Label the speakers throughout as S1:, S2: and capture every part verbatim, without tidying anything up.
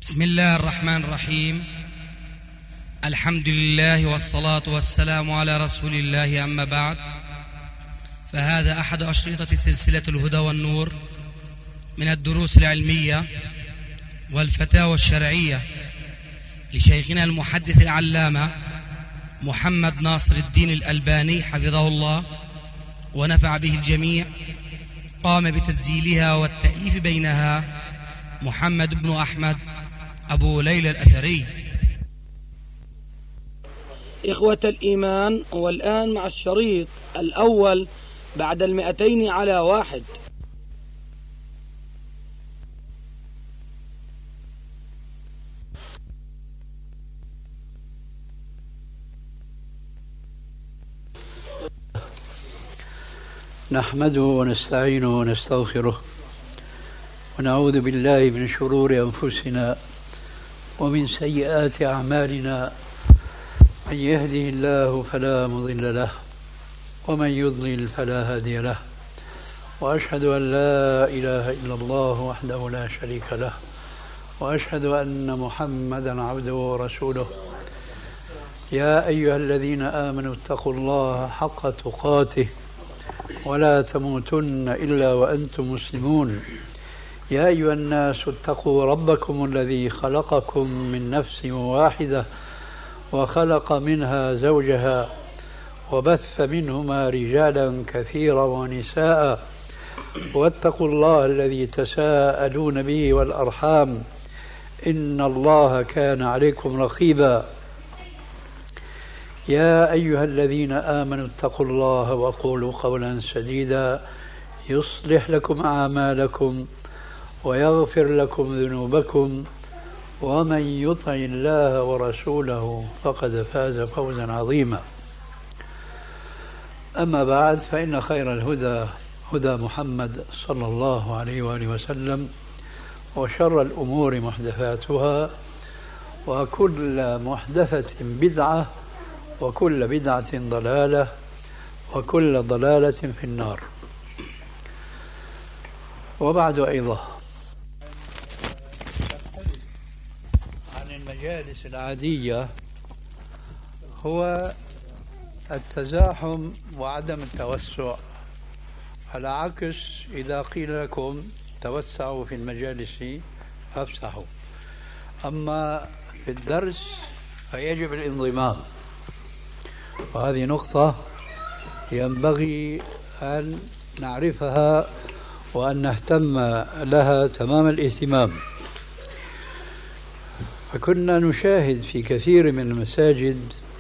S1: بسم الله الرحمن الرحيم. الحمد لله والصلاة والسلام على رسول الله، أما بعد، فهذا أحد أشرطة سلسلة الهدى والنور من الدروس العلمية والفتاوى الشرعية لشيخنا المحدث العلامة محمد ناصر الدين الألباني حفظه الله ونفع به الجميع. قام بتسجيلها والتأليف بينها محمد بن أحمد أبو ليلى الأثري.
S2: إخوة الإيمان، والآن مع الشريط الأول بعد المئتين على واحد.
S3: نحمده ونستعينه ونستغفره ونعوذ بالله من شرور أنفسنا ومن سيئات أعمالنا. من يهده الله فلا مضل له ومن يضلل فلا هادي له، وأشهد أن لا إله إلا الله وحده لا شريك له، وأشهد أن محمدا عبده ورسوله. يا أيها الذين آمنوا اتقوا الله حق تقاته ولا تموتن إلا وأنتم مسلمون. يا أيها الناس اتقوا ربكم الذي خلقكم من نفس واحدة وخلق منها زوجها وبث منهما رجالا كثيرا ونساء، واتقوا الله الذي تساءلون به والأرحام إن الله كان عليكم رقيبا. يا أيها الذين آمنوا اتقوا الله وقولوا قولا سديدا يصلح لكم أعمالكم ويغفر لكم ذنوبكم، ومن يطع الله ورسوله فقد فاز فوزا عظيما. أما بعد، فإن خير الهدى هدى محمد صلى الله عليه وآله وسلم، وشر الأمور محدثاتها، وكل محدثة بدعة، وكل بدعة ضلالة، وكل ضلالة في النار. وبعد أيضا، عن المجالس العادية هو التزاحم وعدم التوسع، على عكس إذا قيل لكم توسعوا في المجالس فافسحوا. أما في الدرس فيجب الانضمام، وهذه نقطة ينبغي أن نعرفها وأن نهتم لها تمام الاهتمام. فكنا نشاهد في كثير من المساجد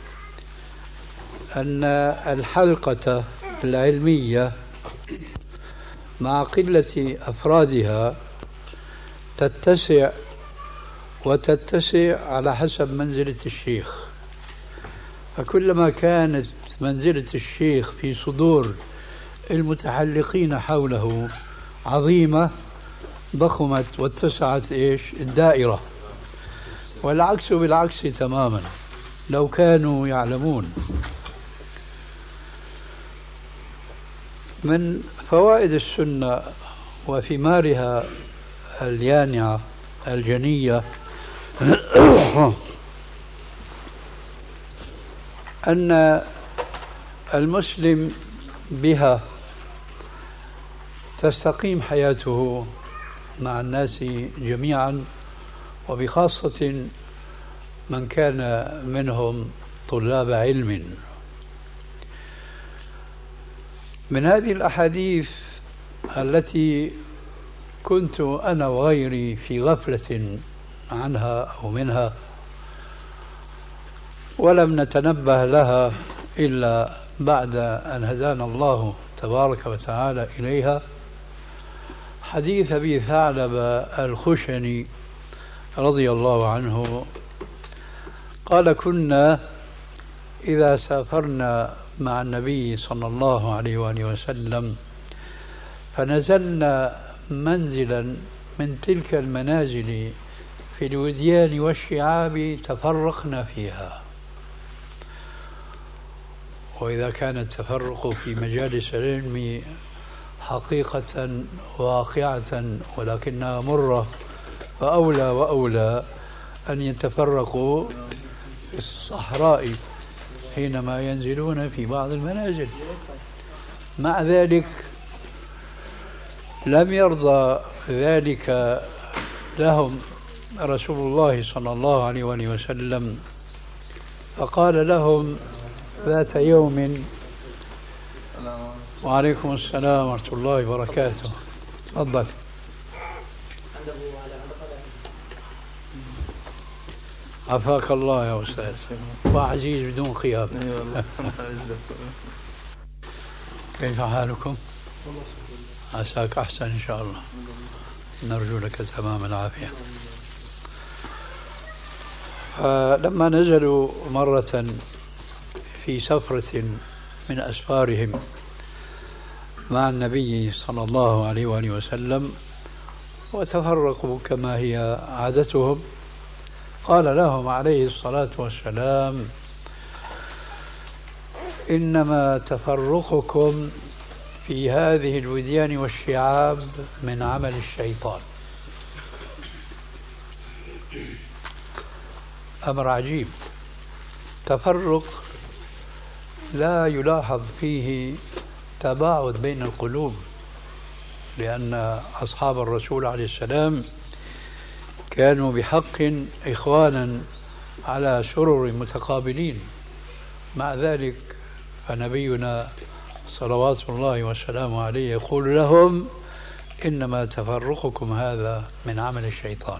S3: أن الحلقة العلمية مع قلة أفرادها تتسع وتتسع على حسب منزلة الشيخ. فكلما كانت منزلة الشيخ في صدور المتحلقين حوله عظيمة ضخمت واتسعت إيش الدائرة، والعكس بالعكس تماما لو كانوا يعلمون. من فوائد السنة وثمارها اليانعة الجنية أن المسلم بها تستقيم حياته مع الناس جميعا، وبخاصة من كان منهم طلاب علم. من هذه الأحاديث التي كنت أنا وغيري في غفلة عنها أو منها ولم نتنبه لها إلا بعد أن هدانا الله تبارك وتعالى إليها، حديث أبي ثعلبة الخشني رضي الله عنه قال: كنا إذا سافرنا مع النبي صلى الله عليه وآله وسلم فنزلنا منزلا من تلك المنازل في الوديان والشعاب تفرقنا فيها. وإذا كان التفرق في مجالس العلم حقيقة واقعة ولكنها مرة فأولى وأولى أن يتفرقوا في الصحراء حينما ينزلون في بعض المنازل. مع ذلك لم يرضى ذلك لهم رسول الله صلى الله عليه وسلم، فقال لهم ذات يوم: وعليكم السلام ورحمة الله وبركاته، تفضل. عفاك الله يا أستاذ، وعزيز بدون خيار. كيف حالكم؟ عساك أحسن إن شاء الله، نرجو لك تمام العافية. فلما نزلوا مرة في سفرة من أسفارهم مع النبي صلى الله عليه وآله وسلم وتفرقوا كما هي عادتهم، قال لهم عليه الصلاة والسلام: إنما تفرقكم في هذه الوديان والشعاب من عمل الشيطان. أمر عجيب، تفرق لا يلاحظ فيه تباعد بين القلوب، لأن أصحاب الرسول عليه السلام كانوا بحق إخوانا على سرر متقابلين. مع ذلك فنبينا صلوات الله وسلامه عليه يقول لهم: إنما تفرقكم هذا من عمل الشيطان.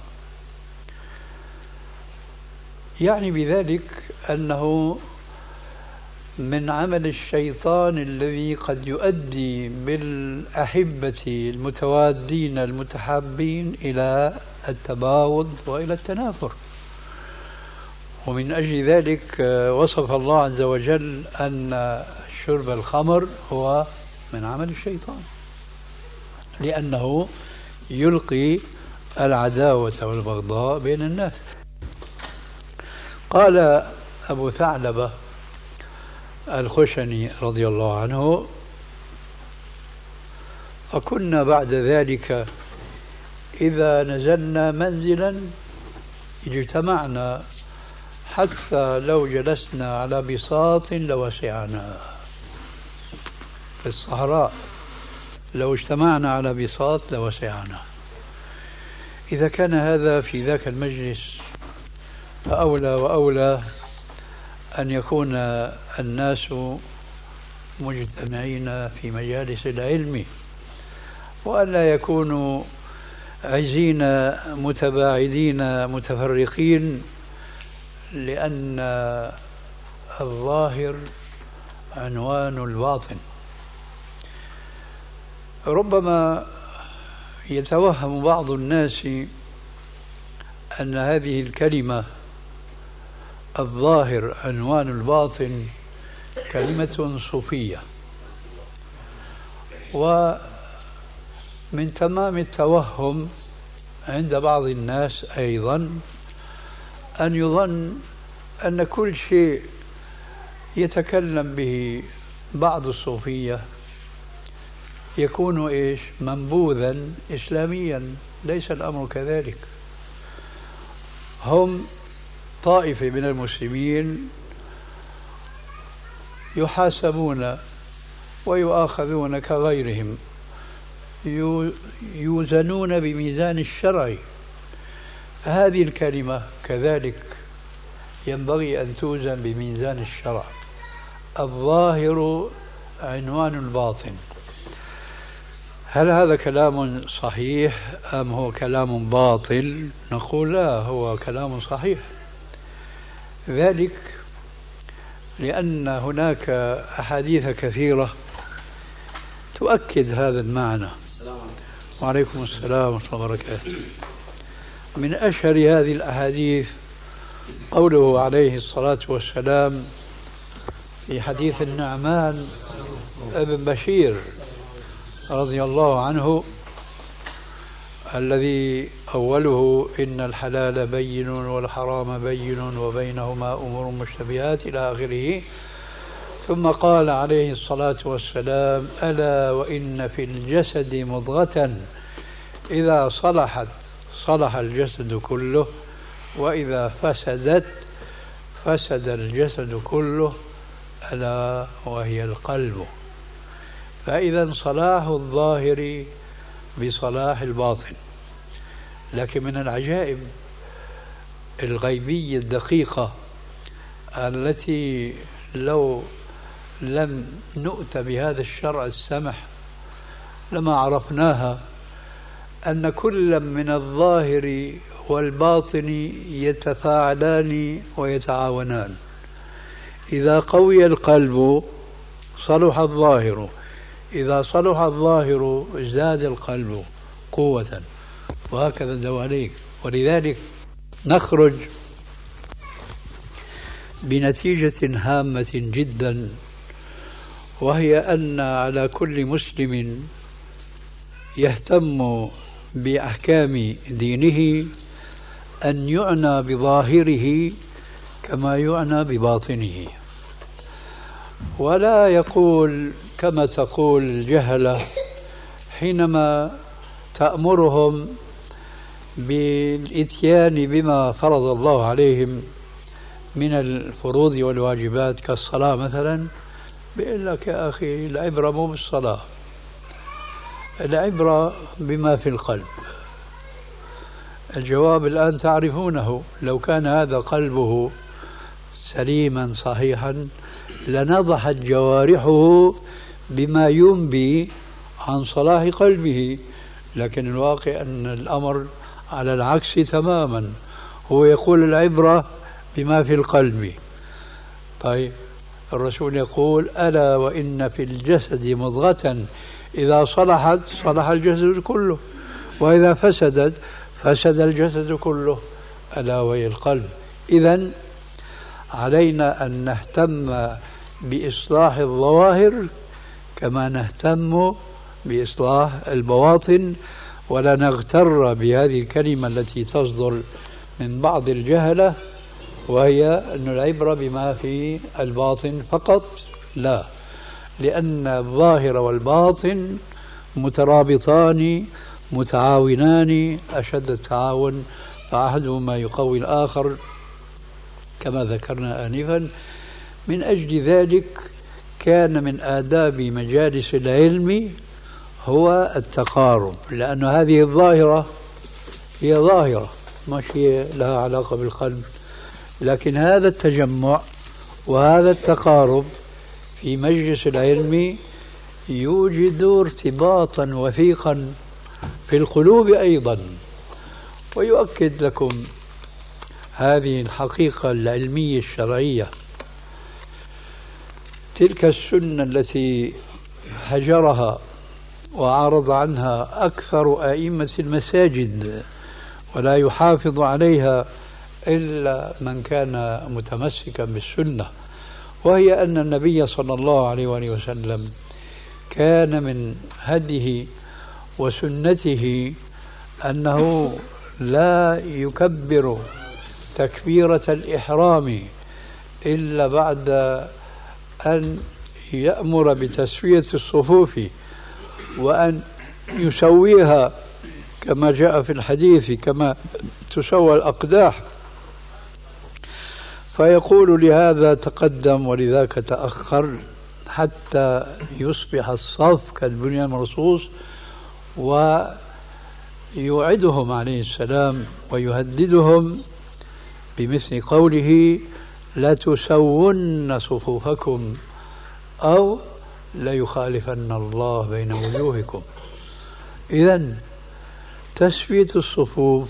S3: يعني بذلك أنه من عمل الشيطان الذي قد يؤدي بالأحبة المتوادين المتحابين إلى التباغض وإلى التنافر. ومن أجل ذلك وصف الله عز وجل أن شرب الخمر هو من عمل الشيطان، لأنه يلقي العداوة والبغضاء بين الناس. قال أبو ثعلبة الخشني رضي الله عنه: فكنا بعد ذلك إذا نزلنا منزلا اجتمعنا حتى لو جلسنا على بساط لوسعنا. في الصحراء لو اجتمعنا على بساط لوسعنا. إذا كان هذا في ذاك المجلس فأولى وأولى أن يكون الناس مجتمعين في مجالس العلم، وأن لا يكونوا عزين متباعدين متفرقين، لأن الظاهر عنوان الباطن. ربما يتوهم بعض الناس أن هذه الكلمة الظاهر عنوان الباطن كلمة صوفية، ومن تمام التوهم عند بعض الناس أيضا أن يظن أن كل شيء يتكلم به بعض الصوفية يكون إيش منبوذا إسلاميا. ليس الأمر كذلك. هم طائفة من المسلمين يحاسبون ويؤاخذون كغيرهم، يوزنون بميزان الشرع. هذه الكلمة كذلك ينبغي أن توزن بميزان الشرع. الظاهر عنوان الباطن. هل هذا كلام صحيح أم هو كلام باطل؟ نقول لا، هو كلام صحيح. ذلك لأن هناك أحاديث كثيرة تؤكد هذا المعنى. وعليكم السلام ورحمة الله وبركاته. من أشهر هذه الأحاديث قوله عليه الصلاة والسلام في حديث النعمان ابن بشير رضي الله عنه الذي أوله: إن الحلال بين والحرام بين وبينهما أمور مشتبهات إلى آخره. ثم قال عليه الصلاة والسلام: ألا وإن في الجسد مضغة إذا صلحت صلح الجسد كله، وإذا فسدت فسد الجسد كله، ألا وهي القلب. فإذا صلاح الظاهر بصلاح الباطن. لكن من العجائب الغيبية الدقيقة التي لو لم نؤت بهذا الشرع السمح لما عرفناها، أن كل من الظاهر والباطن يتفاعلان ويتعاونان. إذا قوي القلب صلح الظاهر، إذا صلح الظاهر زاد القلب قوة، وهكذا دواليك. ولذلك نخرج بنتيجة هامة جدا، وهي أن على كل مسلم يهتم بأحكام دينه أن يعنى بظاهره كما يعنى بباطنه، ولا يقول كما تقول الجهلة حينما تأمرهم بالإتيان بما فرض الله عليهم من الفروض والواجبات كالصلاة مثلا، بيقول لك يا أخي العبرة مو بالصلاة، العبرة بما في القلب. الجواب الآن تعرفونه، لو كان هذا قلبه سليما صحيحا لنضحت جوارحه بما ينبي عن صلاح قلبه، لكن الواقع أن الأمر على العكس تماما. هو يقول العبرة بما في القلب. طيب الرسول يقول ألا وإن في الجسد مضغة إذا صلحت صلح الجسد كله، وإذا فسدت فسد الجسد كله، ألا وهي القلب. إذن علينا أن نهتم بإصلاح الظواهر كما نهتم بإصلاح البواطن، ولا نغتر بهذه الكلمة التي تصدر من بعض الجهلة، وهي أن العبرة بما في الباطن فقط. لا، لأن الظاهر والباطن مترابطان متعاونان أشد التعاون، فأحدهما يقوي الآخر كما ذكرنا آنفا. من أجل ذلك كان من آداب مجالس العلم هو التقارب، لأن هذه الظاهرة هي ظاهرة مش هي لها علاقة بالقلب، لكن هذا التجمع وهذا التقارب في مجلس العلم يوجد ارتباطا وثيقا في القلوب أيضا. ويؤكد لكم هذه الحقيقة العلمية الشرعية تلك السنة التي هجرها وعرض عنها أكثر أئمة المساجد ولا يحافظ عليها إلا من كان متمسكا بالسنة، وهي أن النبي صلى الله عليه وسلم كان من هديه وسنته أنه لا يكبر تكبيرة الإحرام إلا بعد أن يأمر بتسوية الصفوف وأن يسويها كما جاء في الحديث كما تسوى الأقداح، فيقول لهذا تقدم ولذاك تأخر حتى يصبح الصف كالبنيان المرصوص، ويوعدهم عليه السلام ويهددهم بمثل قوله لتسون صفوفكم أو ليخالفن الله بين وجوهكم. إذن تسوية الصفوف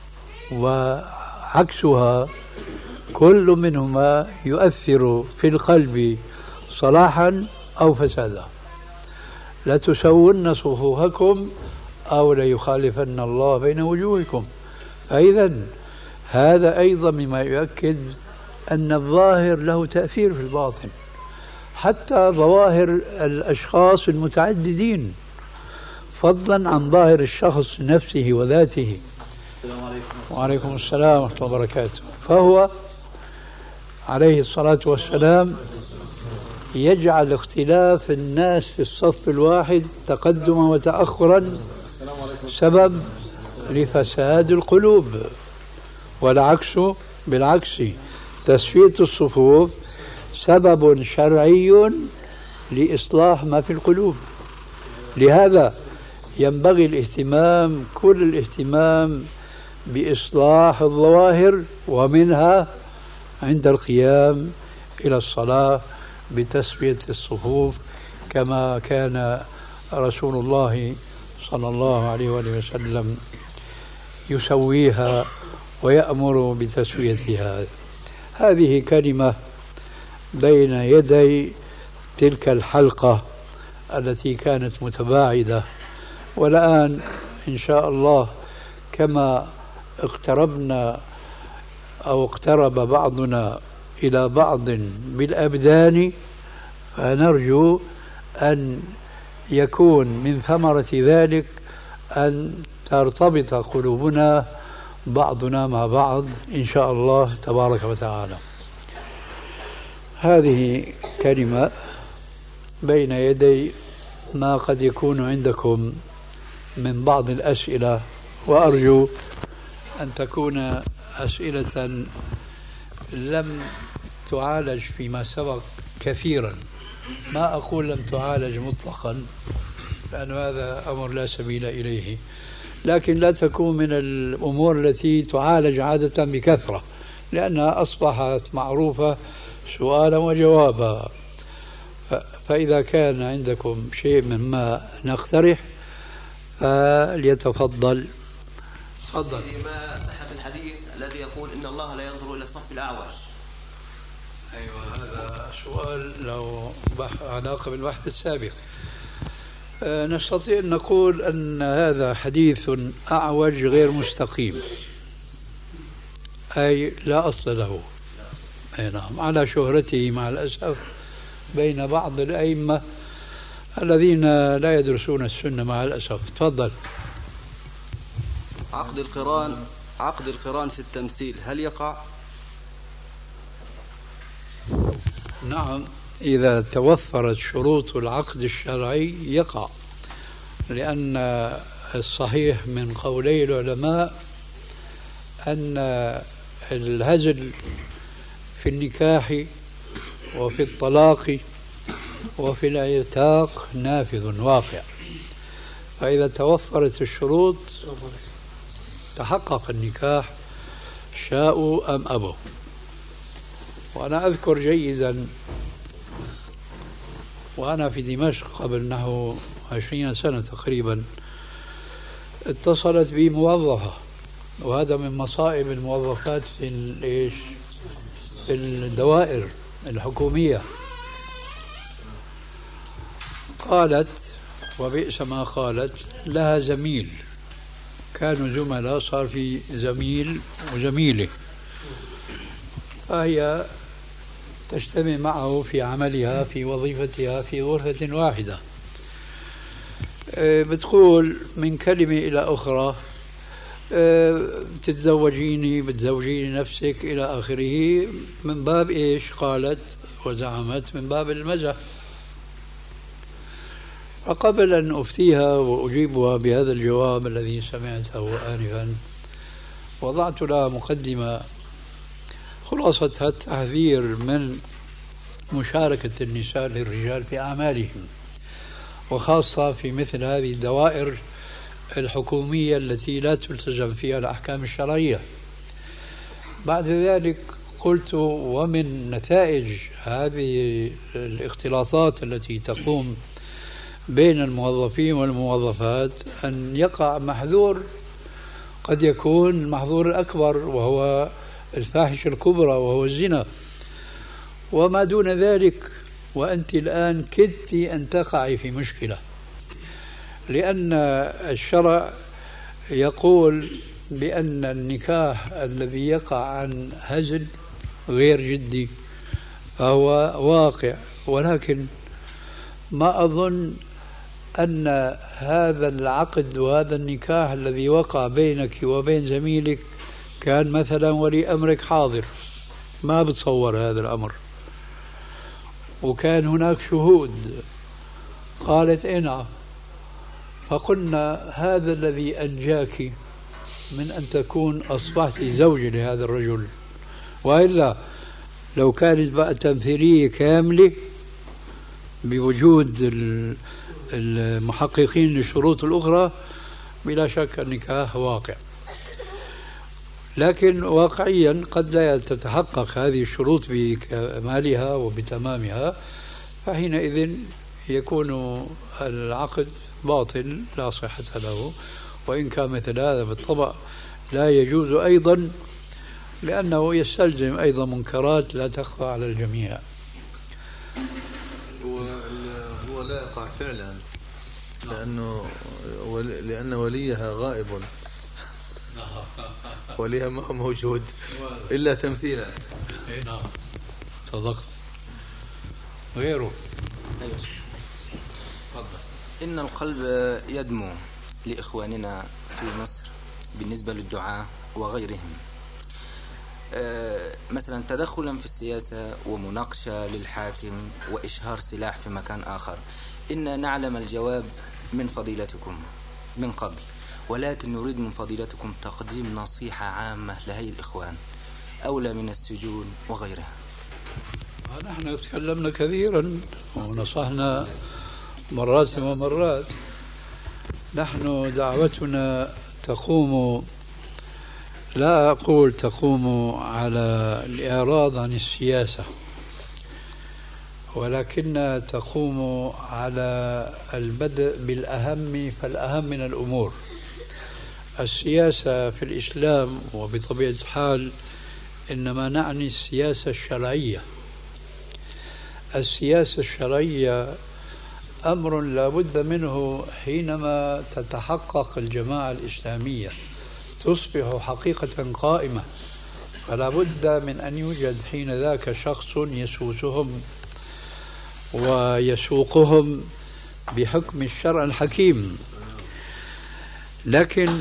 S3: وعكسها كل منهما يؤثر في القلب صلاحا أو فسادا. لتسون صفوفكم أو ليخالفن الله بين وجوهكم. فإذا هذا أيضا مما يؤكد أن الظاهر له تأثير في الباطن، حتى ظواهر الأشخاص المتعددين فضلا عن ظاهر الشخص نفسه وذاته. السلام عليكم. وعليكم السلام ورحمة الله وبركاته. فهو عليه الصلاة والسلام يجعل اختلاف الناس في الصف الواحد تقدما وتأخرا سبب لفساد القلوب، والعكس بالعكس، تسوية الصفوف سبب شرعي لإصلاح ما في القلوب. لهذا ينبغي الاهتمام، كل الاهتمام بإصلاح الظواهر، ومنها عند القيام إلى الصلاة بتسوية الصفوف كما كان رسول الله صلى الله عليه وسلم يسويها ويأمر بتسويتها. هذه كلمة بين يدي تلك الحلقة التي كانت متباعدة، والآن إن شاء الله كما اقتربنا أو اقترب بعضنا إلى بعض بالأبدان، فنرجو أن يكون من ثمرة ذلك أن ترتبط قلوبنا بعضنا مع بعض إن شاء الله تبارك وتعالى. هذه كلمة بين يدي ما قد يكون عندكم من بعض الأسئلة، وأرجو أن تكون أسئلة لم تعالج فيما سبق كثيرا. ما أقول لم تعالج مطلقا لأن هذا أمر لا سبيل إليه، لكن لا تكون من الأمور التي تعالج عادة بكثرة، لأنها أصبحت معروفة سؤالا وجوابا. فإذا كان عندكم شيء مما نقترح فليتفضل. تفضل.
S4: ما صح في الحديث الذي يقول إن الله لا ينظر إلى الصف الأعوج؟
S3: أيوة، هذا سؤال له علاقة بالبحث السابق. أه نستطيع أن نقول أن هذا حديث أعوج غير مستقيم، أي لا أصل له. أي نعم، على شهرته مع الأسف بين بعض الأئمة الذين لا يدرسون السنة مع الأسف. تفضل.
S4: عقد القران عقد القران في التمثيل هل يقع؟
S3: نعم، إذا توفرت شروط العقد الشرعي يقع، لأن الصحيح من قولي العلماء أن الهزل في النكاح وفي الطلاق وفي العتاق نافذ واقع، فإذا توفرت الشروط تحقق النكاح شاءوا أم أبوا. وأنا أذكر جيدا وأنا في دمشق قبل نحو عشرين سنة تقريبا اتصلت بي موظفة، وهذا من مصائب الموظفات في الإيش في الدوائر الحكومية. قالت وبئس ما قالت، لها زميل كانوا زملاء صار في زميل وزميلة، فهي تجتمع معه في عملها في وظيفتها في غرفة واحدة. بتقول من كلمة إلى أخرى بتتزوجيني بتزوجيني نفسك إلى آخره، من باب إيش؟ قالت وزعمت من باب المزح. فقبل أن أفتيها وأجيبها بهذا الجواب الذي سمعته آنفا، وضعت لها مقدمة خلاصتها التحذير من مشاركة النساء للرجال في أعمالهم، وخاصة في مثل هذه الدوائر الحكومية التي لا تلتزم فيها الأحكام الشرعية. بعد ذلك قلت ومن نتائج هذه الاختلاطات التي تقوم بين الموظفين والموظفات أن يقع محذور قد يكون المحظور الأكبر، وهو الفاحشة الكبرى وهو الزنا، وما دون ذلك. وأنت الآن كدت أن تقعي في مشكلة، لأن الشرع يقول بأن النكاح الذي يقع عن هزل غير جدي فهو واقع، ولكن ما أظن أن هذا العقد وهذا النكاح الذي وقع بينك وبين زميلك كان مثلا ولي أمرك حاضر، ما بتصور هذا الأمر، وكان هناك شهود. قالت إيه نعم. فقلنا هذا الذي أنجاك من أن تكون أصبحت زوجة لهذا الرجل. وإلا لو كانت بقى تمثيلية كاملة بوجود المحققين للشروط الأخرى بلا شك النكاح واقع. لكن واقعيا قد لا تتحقق هذه الشروط بكمالها وبتمامها، فحينئذ يكون العقد باطل لا صحة له. وإن كان مثل هذا بالطبع لا يجوز أيضا، لأنه يستلزم أيضا منكرات لا تخفى على الجميع.
S5: هو لا يقع فعلا لأنه لأن وليها غائب، وليها ما هو موجود إلا تمثيلا.
S3: نعم صدقت. غيره
S6: إن القلب يدمو لإخواننا في مصر بالنسبة للدعاء وغيرهم، مثلا تدخلا في السياسة ومناقشة للحاكم وإشهار سلاح في مكان آخر. إن نعلم الجواب من فضيلتكم من قبل، ولكن نريد من فضيلتكم تقديم نصيحة عامة لهي الإخوان أولى من السجون وغيرها.
S3: نحن تكلمنا كثيرا ونصحنا مرات ومرات. نحن دعوتنا تقوم، لا أقول تقوم على الإعراض عن السياسة، ولكن تقوم على البدء بالأهم فالأهم من الأمور. السياسة في الإسلام وبطبيعة الحال إنما نعني السياسة الشرعية. السياسة الشرعية أمر لا بد منه حينما تتحقق الجماعة الإسلامية تصبح حقيقة قائمة، فلا بد من أن يوجد حين ذاك شخص يسوسهم ويسوقهم بحكم الشرع الحكيم. لكن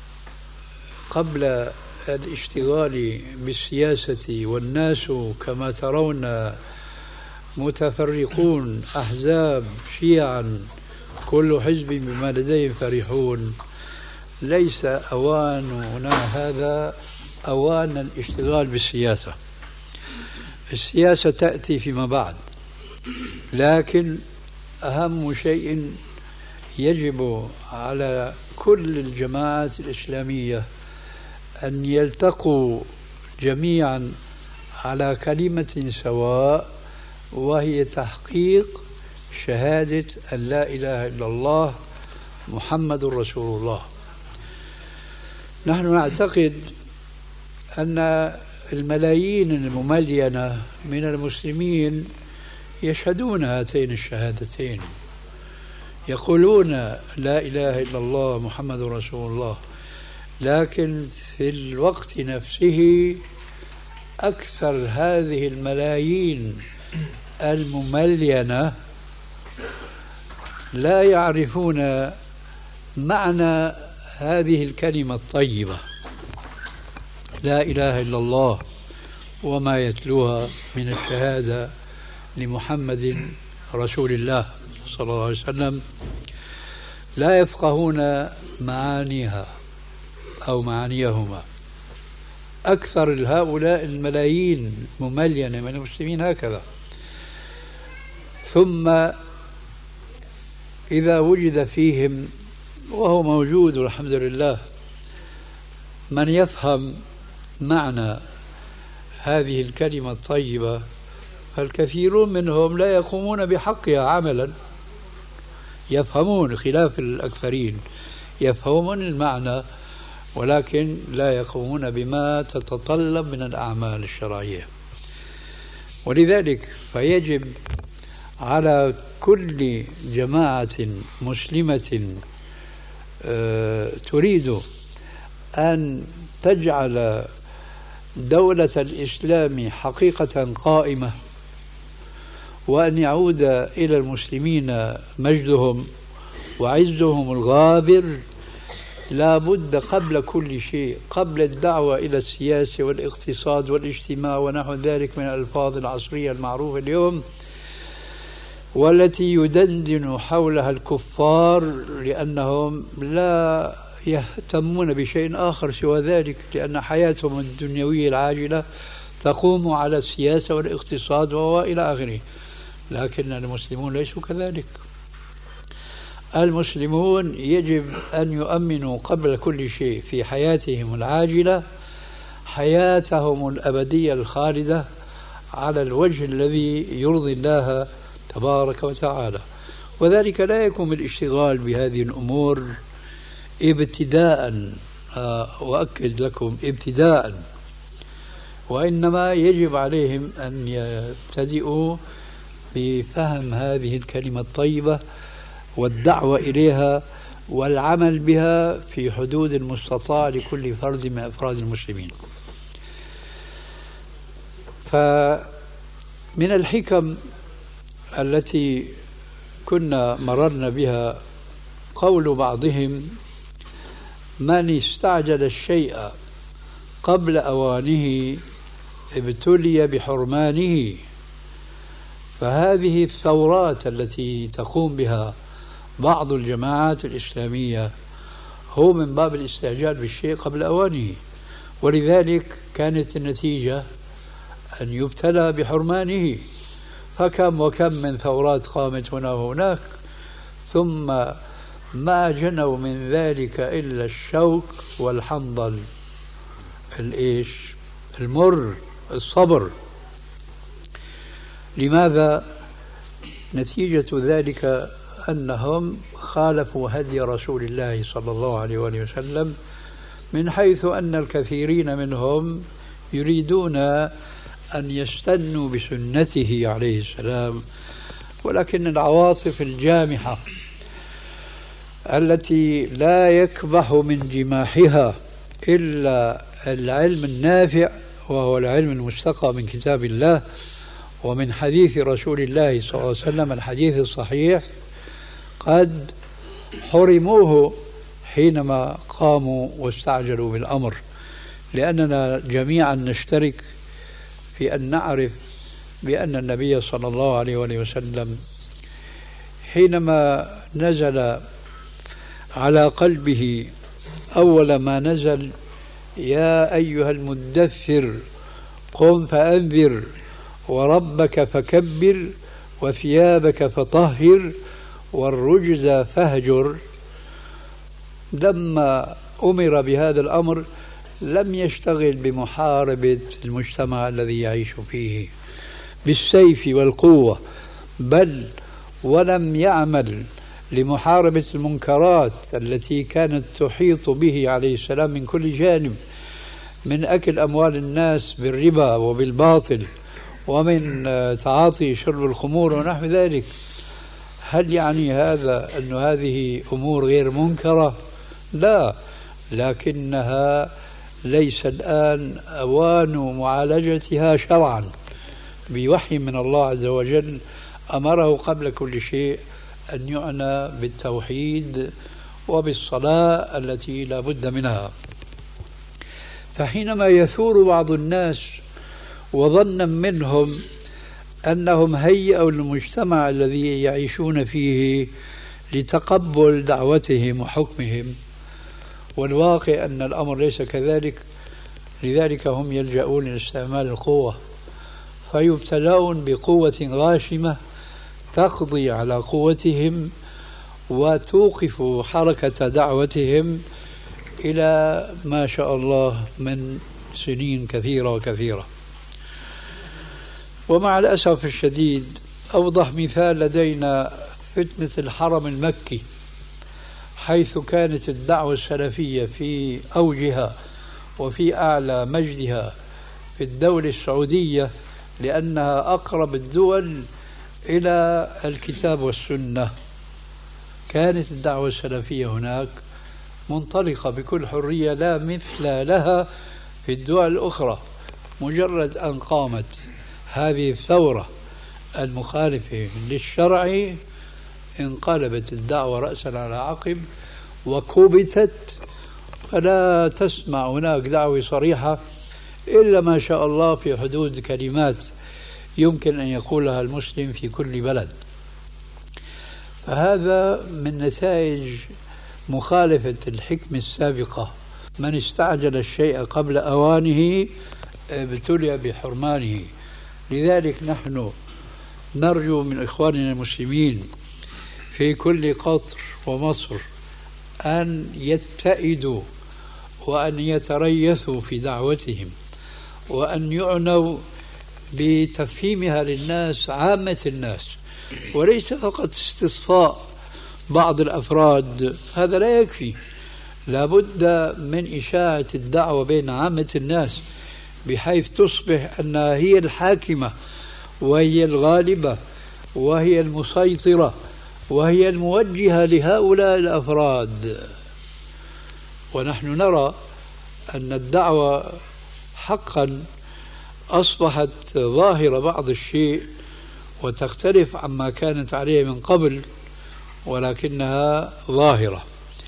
S3: قبل الاشتغال بالسياسة والناس كما ترون متفرقون أحزاب شيعا كل حزب بما لديهم فرحون، ليس أواننا هذا أوان الاشتغال بالسياسة. السياسة تأتي فيما بعد، لكن أهم شيء يجب على كل الجماعات الإسلامية أن يلتقوا جميعا على كلمة سواء، وهي تحقيق شهادة أن لا إله إلا الله محمد رسول الله. نحن نعتقد أن الملايين المملينة من المسلمين يشهدون هاتين الشهادتين، يقولون لا إله إلا الله محمد رسول الله، لكن في الوقت نفسه أكثر هذه الملايين المملينة لا يعرفون معنى هذه الكلمة الطيبة لا إله إلا الله وما يتلوها من الشهادة لمحمد رسول الله صلى الله عليه وسلم، لا يفقهون معانيها أو معانيهما. أكثر هؤلاء الملايين مملينة من المسلمين هكذا. ثم إذا وجد فيهم، وهو موجود والحمد لله، من يفهم معنى هذه الكلمة الطيبة، فالكثيرون منهم لا يقومون بحقها عملا، يفهمون خلاف الأكثرين، يفهمون المعنى ولكن لا يقومون بما تتطلب من الأعمال الشرعية. ولذلك فيجب على كل جماعة مسلمة تريد أن تجعل دولة الإسلام حقيقة قائمة، وأن يعود إلى المسلمين مجدهم وعزهم الغابر، لا بد قبل كل شيء، قبل الدعوة إلى السياسة والاقتصاد والاجتماع ونحو ذلك من الألفاظ العصرية المعروفة اليوم، والتي يدندن حولها الكفار لأنهم لا يهتمون بشيء آخر سوى ذلك، لأن حياتهم الدنيوية العاجلة تقوم على السياسة والاقتصاد وإلى آخره. لكن المسلمون ليسوا كذلك. المسلمون يجب أن يؤمنوا قبل كل شيء في حياتهم العاجلة حياتهم الأبدية الخالدة على الوجه الذي يرضي الله تبارك وتعالى، وذلك لا يكون بالاشتغال بهذه الأمور ابتداء، وأكد لكم ابتداء، وإنما يجب عليهم أن يبتدئوا بفهم هذه الكلمة الطيبة والدعوة إليها والعمل بها في حدود المستطاع لكل فرد من أفراد المسلمين. فمن الحكم التي كنا مررنا بها قول بعضهم: من استعجل الشيء قبل أوانه ابتلي بحرمانه. فهذه الثورات التي تقوم بها بعض الجماعات الإسلامية هو من باب الاستعجال بالشيء قبل أوانه، ولذلك كانت النتيجة أن يبتلى بحرمانه. فكم وكم من ثورات قامت هنا وهناك، ثم ما جنوا من ذلك إلا الشوك والحنظل، الإيش المر، الصبر. لماذا؟ نتيجة ذلك أنهم خالفوا هدي رسول الله صلى الله عليه وآله وسلم، من حيث أن الكثيرين منهم يريدون أن يستنوا بسنته عليه السلام، ولكن العواطف الجامحة التي لا يكبح من جماحها إلا العلم النافع، وهو العلم المستقى من كتاب الله ومن حديث رسول الله صلى الله عليه وسلم الحديث الصحيح، قد حرموه حينما قاموا واستعجلوا بالأمر. لأننا جميعا نشترك في أن نعرف بأن النبي صلى الله عليه وسلم حينما نزل على قلبه أول ما نزل: يا أيها المدثر قم فأنذر وربك فكبر وثيابك فطهر والرجز فاهجر، لما أمر بهذا الأمر لم يشتغل بمحاربة المجتمع الذي يعيش فيه بالسيف والقوة، بل ولم يعمل لمحاربة المنكرات التي كانت تحيط به عليه السلام من كل جانب، من أكل أموال الناس بالربا وبالباطل، ومن تعاطي شرب الخمور ونحو ذلك. هل يعني هذا أن هذه أمور غير منكرة؟ لا، لكنها ليس الآن أوان معالجتها شرعا بوحي من الله عز وجل. أمره قبل كل شيء أن يعنى بالتوحيد وبالصلاة التي لا بد منها. فحينما يثور بعض الناس وظنا منهم أنهم هيئوا المجتمع الذي يعيشون فيه لتقبل دعوتهم وحكمهم، والواقع أن الأمر ليس كذلك، لذلك هم يلجؤون لاستعمال القوة، فيبتلون بقوة غاشمة تقضي على قوتهم وتوقف حركة دعوتهم إلى ما شاء الله من سنين كثيرة وكثيرة. ومع الأسف الشديد أوضح مثال لدينا فتنة الحرم المكي، حيث كانت الدعوة السلفية في أوجها وفي أعلى مجدها في الدولة السعودية، لأنها أقرب الدول إلى الكتاب والسنة. كانت الدعوة السلفية هناك منطلقة بكل حرية لا مثل لها في الدول الأخرى. مجرد أن قامت هذه الثورة المخالفة للشرع انقلبت الدعوة رأسا على عقب وكبتت، فلا تسمع هناك دعوة صريحة إلا ما شاء الله في حدود كلمات يمكن أن يقولها المسلم في كل بلد. فهذا من نتائج مخالفة الحكمة السابقة. من استعجل الشيء قبل أوانه ابتلي بحرمانه. لذلك نحن نرجو من إخواننا المسلمين في كل قطر ومصر أن يتئدوا وأن يتريثوا في دعوتهم وأن يعنوا بتفهيمها للناس عامة الناس، وليس فقط استصفاء بعض الأفراد. هذا لا يكفي، لابد من إشاعة الدعوة بين عامة الناس بحيث تصبح أنها هي الحاكمة وهي الغالبة وهي المسيطرة وهي الموجهة لهؤلاء الأفراد. ونحن نرى أن الدعوة حقا أصبحت ظاهرة بعض الشيء وتختلف عما كانت عليه من قبل، ولكنها ظاهرة.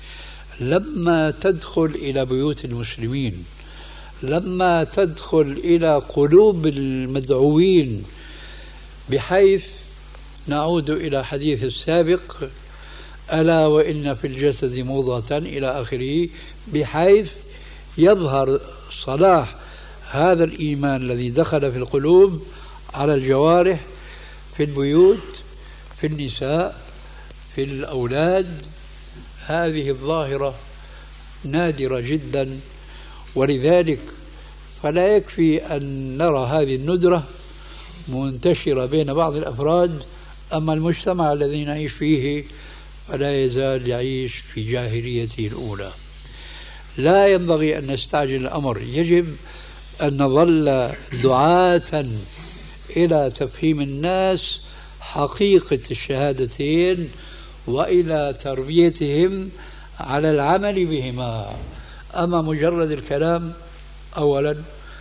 S3: لما تدخل إلى بيوت المسلمين، لما تدخل إلى قلوب المدعوين، بحيث نعود إلى حديث السابق ألا وإن في الجسد مضغة إلى آخره، بحيث يظهر صلاح هذا الإيمان الذي دخل في القلوب على الجوارح، في البيوت، في النساء، في الأولاد. هذه الظاهرة نادرة جدا، ولذلك فلا يكفي أن نرى هذه الندرة منتشرة بين بعض الأفراد، أما المجتمع الذي نعيش فيه فلا يزال يعيش في جاهليته الأولى. لا ينبغي أن نستعجل الأمر، يجب أن نظل دعاة إلى تفهيم الناس حقيقة الشهادتين وإلى تربيتهم على العمل بهما. أما مجرد الكلام أولا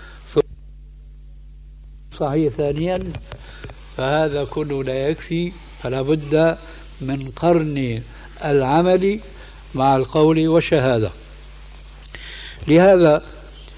S3: صحيح ثانيا فهذا كله لا يكفي، فلا بد من قرن العمل مع القول والشهادة. لهذا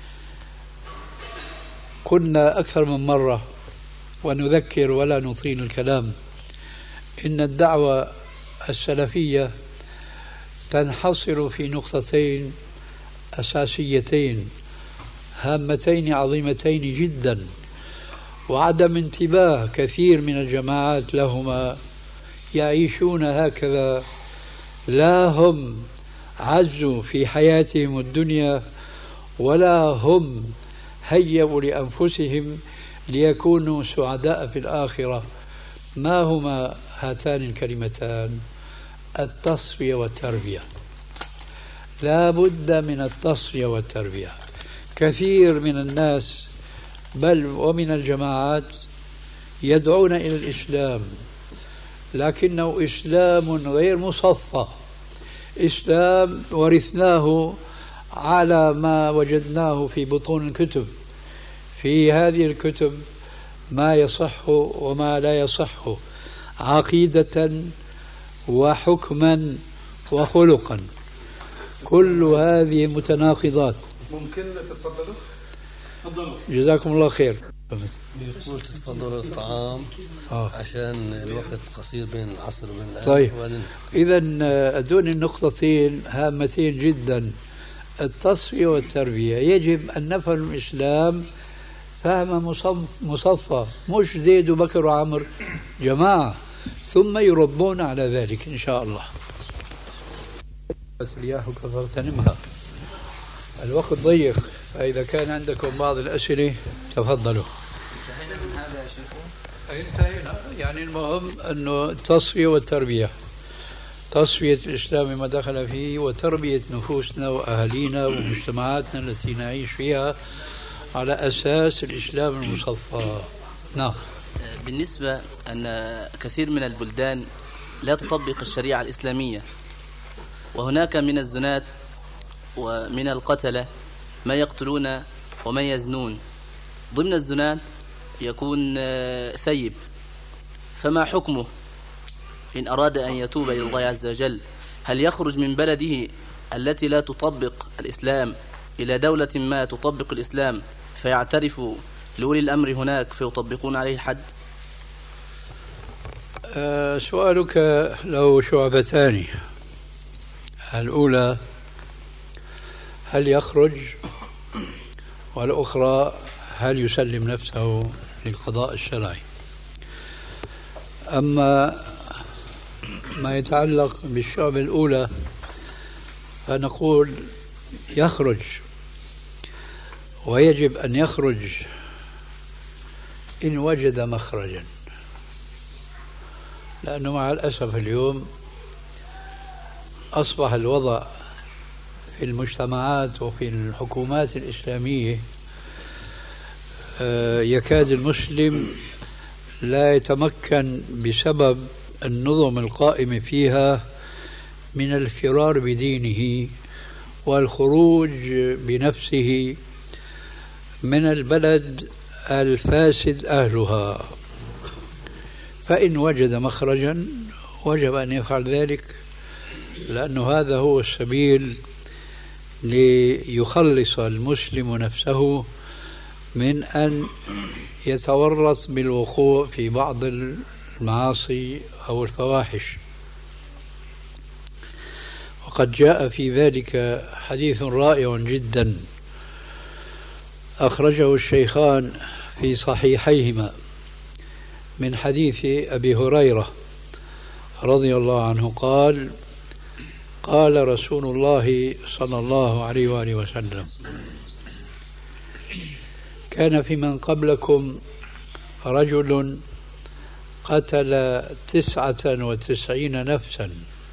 S3: كنا أكثر من مرة ونذكر ولا نطيل الكلام إن الدعوة السلفية تنحصر في نقطتين أساسيتين هامتين عظيمتين جدا، وعدم انتباه كثير من الجماعات لهما. يعيشون هكذا، لا هم عزوا في حياتهم الدنيا ولا هم هيئوا لأنفسهم ليكونوا سعداء في الآخرة. ما هما هاتان الكلمتان؟ التصفية والتربية. لا بد من التصفية والتربية. كثير من الناس بل ومن الجماعات يدعون إلى الإسلام، لكنه إسلام غير مصفى، إسلام ورثناه على ما وجدناه في بطون الكتب. في هذه الكتب ما يصح وما لا يصح، عقيدة وحكما وخلقا، كل هذه متناقضات.
S5: ممكن تتفضلوا؟ تفضلوا
S3: جزاكم الله خير.
S7: يقول تتفضلوا الطعام آه. عشان الوقت قصير بين العصر وبين الآن.
S3: طيب إذا هذول النقطتين هامتين جدا، التصفية والتربية. يجب أن نفهم الإسلام فهم مصفى، مش زيد وبكر وعمر، جماعة، ثم يربون على ذلك إن شاء الله. رياح فاغتنمها. الوقت ضيق، فإذا كان عندكم بعض الأسئلة تفضلوا.
S6: انتهينا من هذا يا شيخ؟
S3: انتهينا. يعني المهم أنه التصفية والتربية، تصفية الإسلام ما دخل فيه، وتربية نفوسنا وأهالينا ومجتمعاتنا التي نعيش فيها على أساس الإسلام المصفى. نعم.
S8: بالنسبة أن كثير من البلدان لا تطبق الشريعة الإسلامية، وهناك من الزنات ومن القتلة ما يقتلون وما يزنون. ضمن الزنات يكون ثيب، فما حكمه إن أراد أن يتوب إلى الله عز وجل؟ هل يخرج من بلده التي لا تطبق الإسلام إلى دولة ما تطبق الإسلام فيعترف لأولي الأمر هناك فيطبقون عليه الحد؟
S3: أه سؤالك له شعبتان. الأولى هل يخرج، والأخرى هل يسلم نفسه للقضاء الشرعي. أما ما يتعلق بالشعبة الأولى فنقول يخرج، ويجب أن يخرج إن وجد مخرجا، لأنه مع الأسف اليوم أصبح الوضع في المجتمعات وفي الحكومات الإسلامية يكاد المسلم لا يتمكن بسبب النظم القائمة فيها من الفرار بدينه والخروج بنفسه من البلد الفاسد أهلها. فإن وجد مخرجا وجب أن يفعل ذلك، لأنه هذا هو السبيل ليخلص المسلم نفسه من أن يتورط بالوقوع في بعض المعاصي أو الفواحش. وقد جاء في ذلك حديث رائع جدا أخرجه الشيخان في صحيحيهما من حديث أبي هريرة رضي الله عنه قال: قال رسول الله صلى الله عليه وآله وسلم: كان في من قبلكم رجل قتل تسعة وتسعين نفسا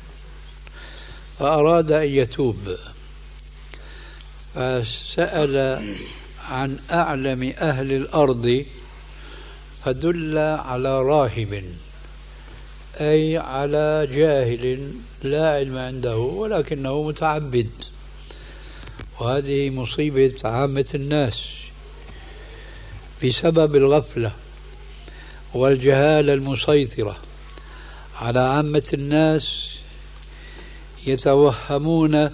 S3: فأراد أن يتوب، فسأل عن أعلم أهل الأرض فدل على راهب، أي على جاهل لا علم عنده ولكنه متعبد. وهذه مصيبة عامة الناس بسبب الغفلة والجهالة المسيطرة على عامة الناس، يتوهمون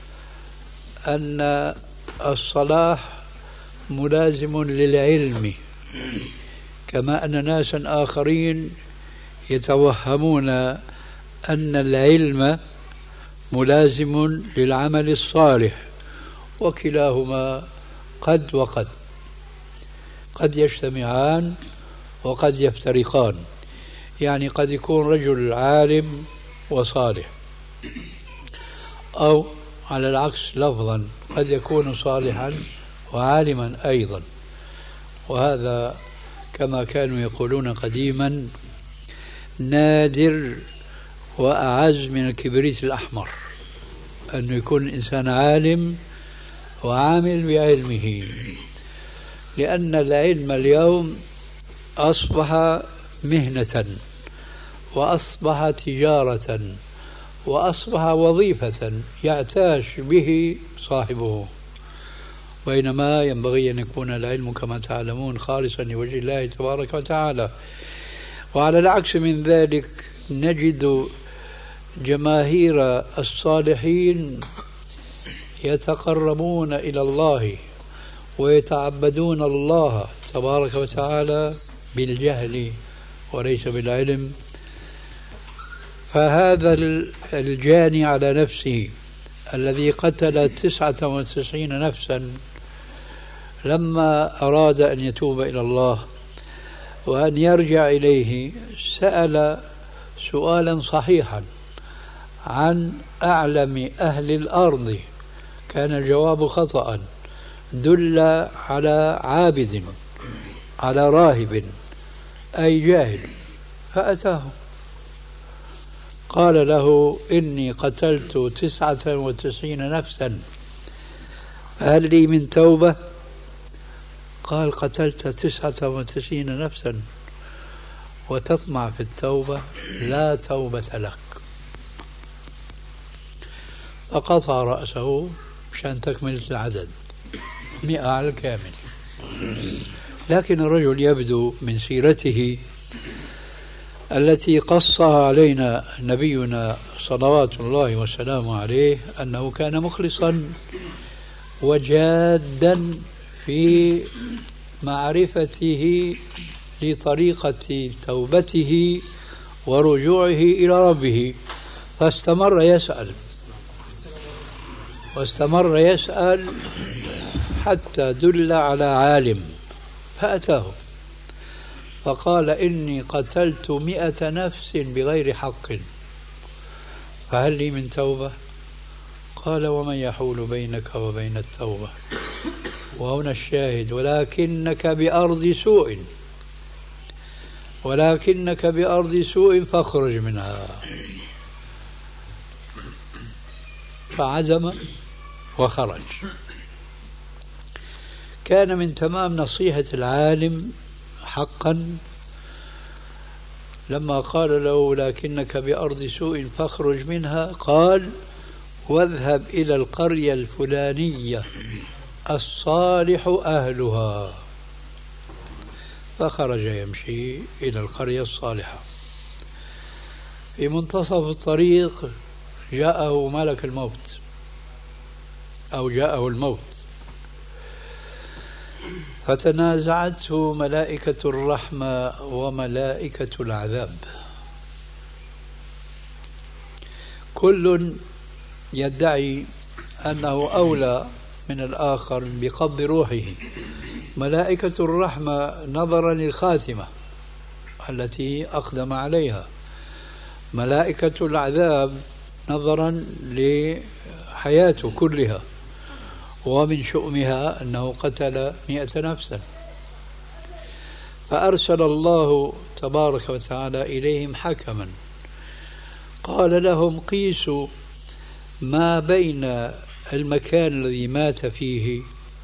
S3: أن الصلاح ملازم للعلم، كما أن ناسا آخرين يتوهمون أن العلم ملازم للعمل الصالح، وكلاهما قد وقد قد يجتمعان وقد يفترقان. يعني قد يكون رجل عالم وصالح، أو على العكس لفظا قد يكون صالحا وعالما أيضا. وهذا كما كانوا يقولون قديما نادر وأعز من الكبريت الأحمر، أنه يكون الإنسان عالم وعامل بعلمه، لأن العلم اليوم أصبح مهنة وأصبح تجارة وأصبح وظيفة يعتاش به صاحبه، بينما ينبغي أن يكون العلم كما تعلمون خالصا لوجه الله تبارك وتعالى. وعلى العكس من ذلك نجد جماهير الصالحين يتقربون إلى الله ويتعبدون الله تبارك وتعالى بالجهل وليس بالعلم. فهذا الجاني على نفسه الذي قتل تسعة وتسعين نفسا لما أراد أن يتوب إلى الله وأن يرجع إليه سأل سؤالا صحيحا عن أعلم أهل الأرض، كان الجواب خطأ، دل على عابد على راهب أي جاهل، فأتاه قال له: إني قتلت تسعة وتسعين نفسا هل لي من توبة؟ قال: قتلت تسعة وتسعين نفسا وتطمع في التوبة؟ لا توبة لك. فقطع رأسه مشان تكملة العدد مئة على الكامل. لكن الرجل يبدو من سيرته التي قصها علينا نبينا صلوات الله وسلامه عليه أنه كان مخلصا وجادا في معرفته لطريقة توبته ورجوعه إلى ربه، فاستمر يسأل واستمر يسأل حتى دل على عالم فأتاه فقال إني قتلت مئة نفس بغير حق فهل لي من توبة؟ قال ومن يحول بينك وبين التوبة؟ وهنا الشاهد ولكنك بأرض سوء ولكنك بأرض سوء فاخرج منها. فعزم وخرج. كان من تمام نصيحة العالم حقا لما قال له لكنك بأرض سوء فاخرج منها قال واذهب إلى القرية الفلانية الصالح أهلها. فخرج يمشي إلى القرية الصالحة. في منتصف الطريق جاءه ملك الموت أو جاءه الموت فتنازعته ملائكة الرحمة وملائكة العذاب كل يدعي أنه أولى من الآخر بقبض روحه. ملائكة الرحمة نظرا للخاتمة التي أقدم عليها، ملائكة العذاب نظرا لحياته كلها، ومن شؤمها أنه قتل مئة نفسا. فأرسل الله تبارك وتعالى إليهم حكما قال لهم قيسوا ما بين المكان الذي مات فيه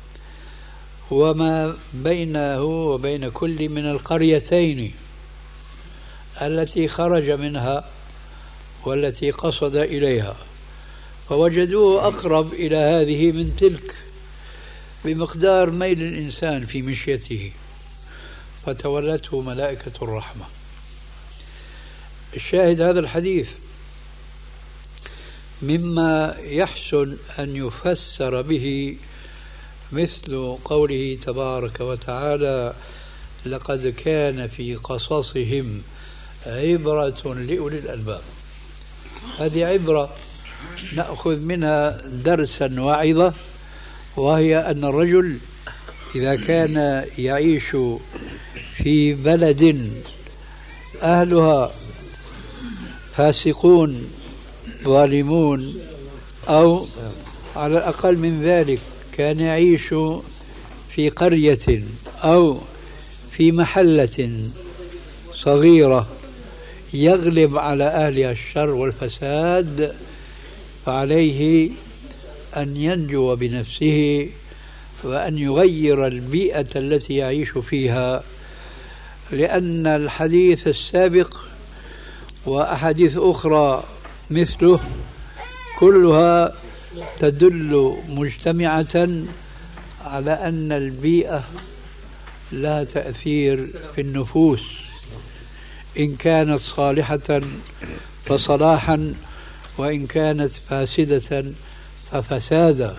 S3: وما بينه وبين كل من القريتين التي خرج منها والتي قصد إليها، فوجدوه أقرب إلى هذه من تلك بمقدار ميل الإنسان في مشيته، فتولته ملائكة الرحمة. الشاهد هذا الحديث مما يحسن أن يفسر به مثل قوله تبارك وتعالى لقد كان في قصصهم عبرة لأولي الألباب. هذه عبرة نأخذ منها درسا وعظة، وهي أن الرجل إذا كان يعيش في بلد أهلها فاسقون ظالمون أو على الأقل من ذلك كان يعيش في قرية أو في محلة صغيرة يغلب على أهلها الشر والفساد، فعليه أن ينجو بنفسه وأن يغير البيئة التي يعيش فيها، لأن الحديث السابق وأحاديث أخرى مثله كلها تدل مجتمعة على أن البيئة لها تأثير في النفوس، إن كانت صالحة فصلاحا وإن كانت فاسدة ففسادا.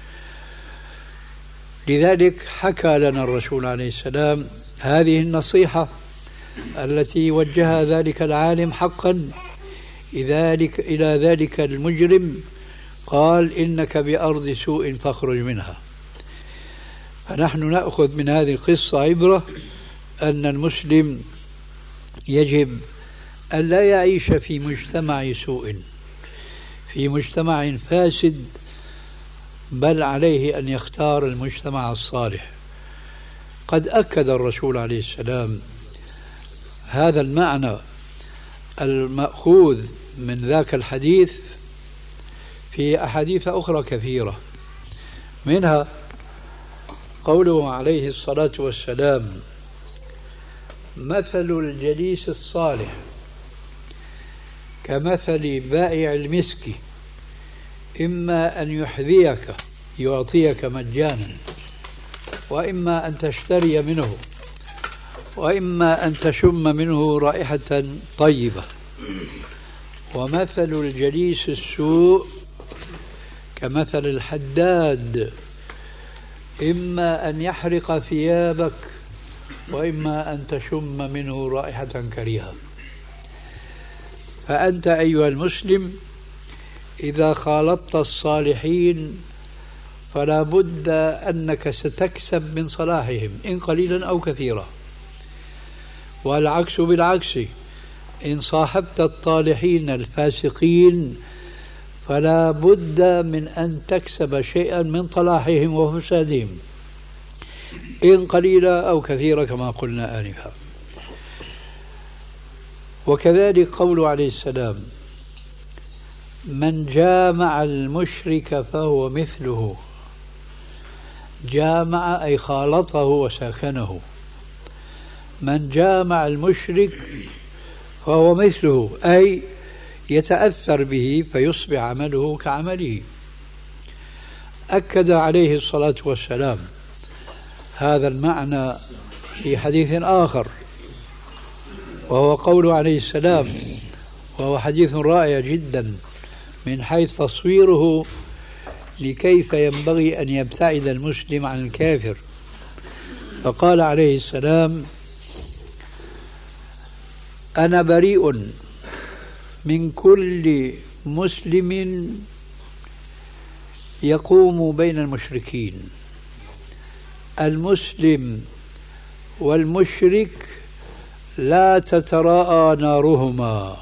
S3: لذلك حكى لنا الرسول عليه السلام هذه النصيحة التي وجهها ذلك العالم حقا إلى ذلك المجرم، قال إنك بأرض سوء فاخرج منها. فنحن نأخذ من هذه القصة عبرة أن المسلم يجب أن لا يعيش في مجتمع سوء، في مجتمع فاسد، بل عليه أن يختار المجتمع الصالح. قد أكد الرسول عليه السلام هذا المعنى المأخوذ من ذاك الحديث في أحاديث أخرى كثيرة، منها قوله عليه الصلاة والسلام مثل الجليس الصالح كمثل بائع المسك إما أن يحذيك يعطيك مجانا وإما أن تشتري منه وإما أن تشم منه رائحة طيبة. ومثل الجليس السوء كمثل الحداد إما أن يحرق ثيابك وإما أن تشم منه رائحة كريهة. فأنت أيها المسلم إذا خالطت الصالحين فلا بد أنك ستكسب من صلاحهم إن قليلا أو كثيرا، والعكس بالعكس، إن صاحبت الطالحين الفاسقين فلا بد من أن تكسب شيئا من طلاحهم وفسادهم إن قليلا أو كثيرا كما قلنا آنفا. وكذلك قوله عليه السلام: من جامع المشرك فهو مثله. جامع أي خالطه وساكنه. من جامع المشرك فهو مثله، أي يتأثر به فيصبح عمله كعمله. أكد عليه الصلاة والسلام هذا المعنى في حديث آخر، وهو قوله عليه السلام، وهو حديث رائع جدا من حيث تصويره لكيف ينبغي أن يبتعد المسلم عن الكافر. فقال عليه السلام: أنا بريء من كل مسلم يقوم بين المشركين. المسلم والمشرك لا تتراءى نارهما.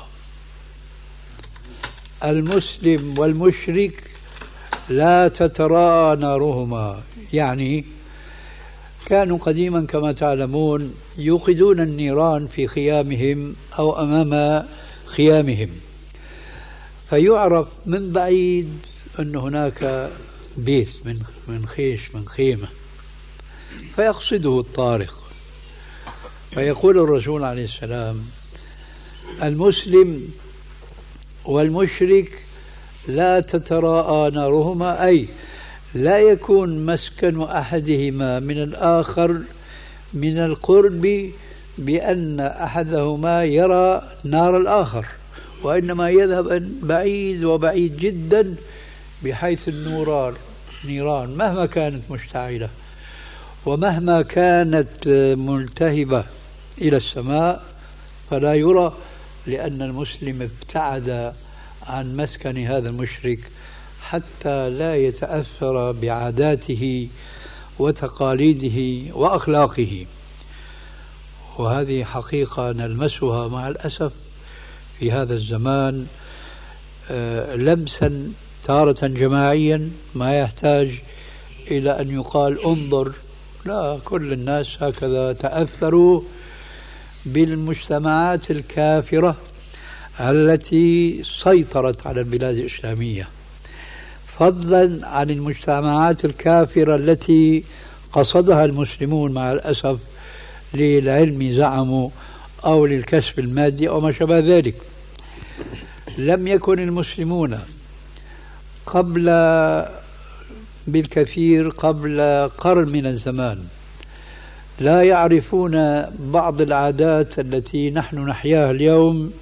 S3: المسلم والمشرك لا تتراءى نارهما، يعني كانوا قديما كما تعلمون يوقدون النيران في خيامهم أو أمام خيامهم، فيعرف من بعيد أن هناك بيت من من خيش من خيمة، فيقصده الطارق، فيقول الرسول عليه السلام: المسلم والمشرك لا تتراءى نارهما، أي لا يكون مسكن أحدهما من الآخر من القرب بأن أحدهما يرى نار الآخر، وإنما يذهب بعيد وبعيد جدا، بحيث النوران نيران مهما كانت مشتعلة ومهما كانت ملتهبة إلى السماء فلا يرى، لأن المسلم ابتعد عن مسكن هذا المشرك حتى لا يتأثر بعاداته وتقاليده وأخلاقه. وهذه حقيقة نلمسها مع الأسف في هذا الزمان لمسا تارة جماعيا ما يحتاج إلى أن يقال انظر، لا، كل الناس هكذا تأثروا بالمجتمعات الكافرة التي سيطرت على البلاد الإسلامية، فضلا عن المجتمعات الكافرة التي قصدها المسلمون مع الأسف للعلم زعموا أو للكسب المادي أو ما شابه ذلك. لم يكن المسلمون قبل بالكثير قبل قرن من الزمان لا يعرفون بعض العادات التي نحن نحياها اليوم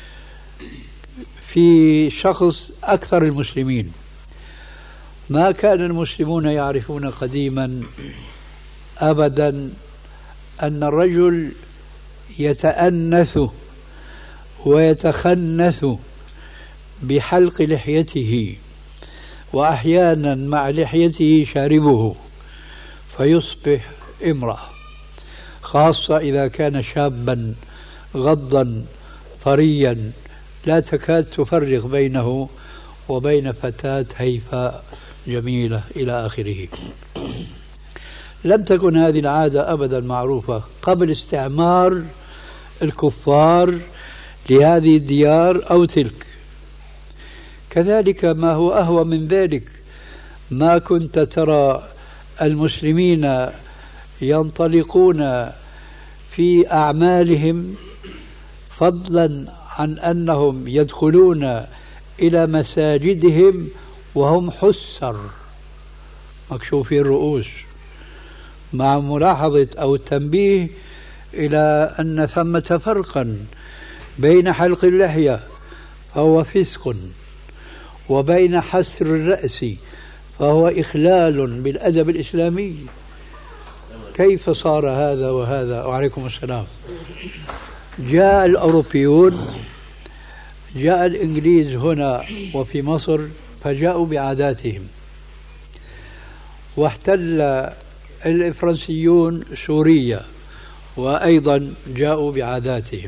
S3: في شخص أكثر المسلمين. ما كان المسلمون يعرفون قديما أبدا أن الرجل يتأنث ويتخنث بحلق لحيته، وأحيانا مع لحيته شاربه، فيصبح امرأة، خاصة إذا كان شابا غضا طريا لا تكاد تفرق بينه وبين فتاة هيفاء جميلة إلى آخره. لم تكن هذه العادة أبدا معروفة قبل استعمار الكفار لهذه الديار أو تلك. كذلك ما هو أهوى من ذلك، ما كنت ترى المسلمين ينطلقون في أعمالهم، فضلا عن أنهم يدخلون إلى مساجدهم وهم حسر مكشوفي الرؤوس، مع ملاحظة أو التنبيه إلى أن ثمة فرقا بين حلق اللحية فهو فسق وبين حسر الرأس فهو إخلال بالأدب الإسلامي. كيف صار هذا وهذا؟ وعليكم السلام. جاء الأوروبيون جاء الإنجليز هنا وفي مصر فجاءوا بعاداتهم، واحتل الفرنسيون سوريا وأيضا جاءوا بعاداتهم.